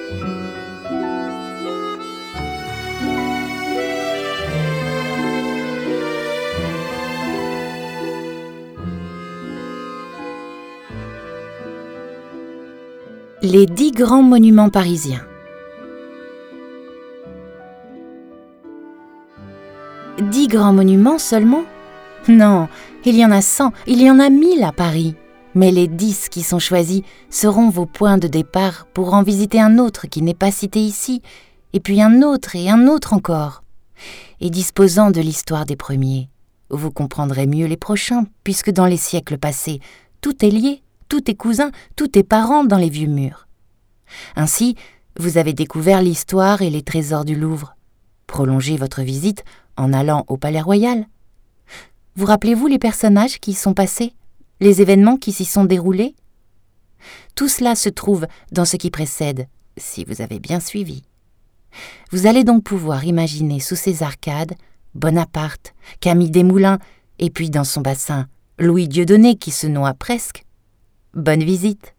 Les 10 grands monuments parisiens. 10 grands monuments seulement? Non, il y en a 100, il y en a 1000 à Paris. Mais les 10 qui sont choisis seront vos points de départ pour en visiter un autre qui n'est pas cité ici, et puis un autre et un autre encore. Et disposant de l'histoire des premiers, vous comprendrez mieux les prochains, puisque dans les siècles passés, tout est lié. Tout est cousin, tout est parent dans les vieux murs. Ainsi, vous avez découvert l'histoire et les trésors du Louvre. Prolongez votre visite en allant au Palais Royal. Vous rappelez-vous les personnages qui y sont passés, les événements qui s'y sont déroulés? Tout cela se trouve dans ce qui précède, si vous avez bien suivi. Vous allez donc pouvoir imaginer sous ces arcades Bonaparte, Camille Desmoulins, et puis dans son bassin, Louis Dieudonné qui se noie presque. Bonne visite!